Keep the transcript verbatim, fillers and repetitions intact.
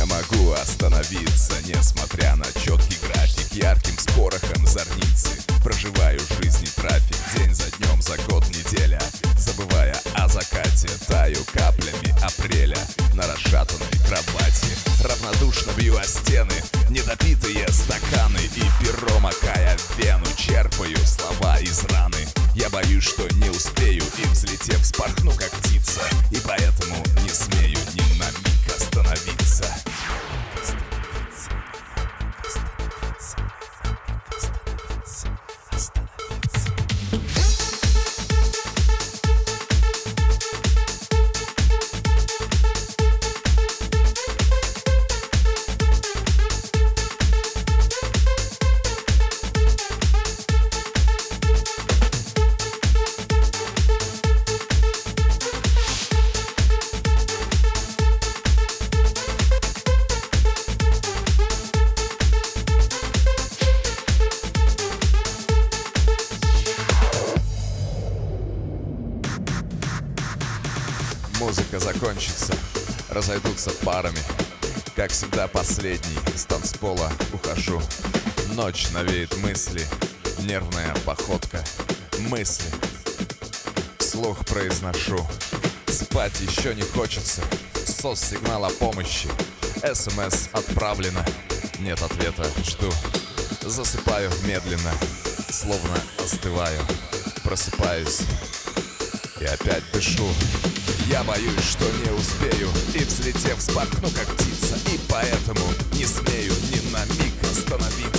Не могу остановиться, несмотря на четкий график. Ярким спорохом зорницы проживаю жизнь и трафик. День за днем, за год, неделя, забывая о закате. Таю каплями апреля на расшатанной кровати. Равнодушно бью о стены недопитые стаканы. И перо, макая в вену, черпаю слова из раны. Я боюсь, что не успею, и взлетев вспорхну, как птица. И поэтому не смею ни на миг остановиться. Музыка закончится, разойдутся парами. Как всегда последний, с танцпола ухожу. Ночь навеет мысли, нервная походка. Мысли вслух произношу. Спать еще не хочется, сос-сигнал о помощи. СМС отправлено, нет ответа, жду. Засыпаю медленно, словно остываю. Просыпаюсь и опять дышу. Я боюсь, что не успею, и взлетев вспорхну, как птица. И поэтому не смею ни на миг остановиться.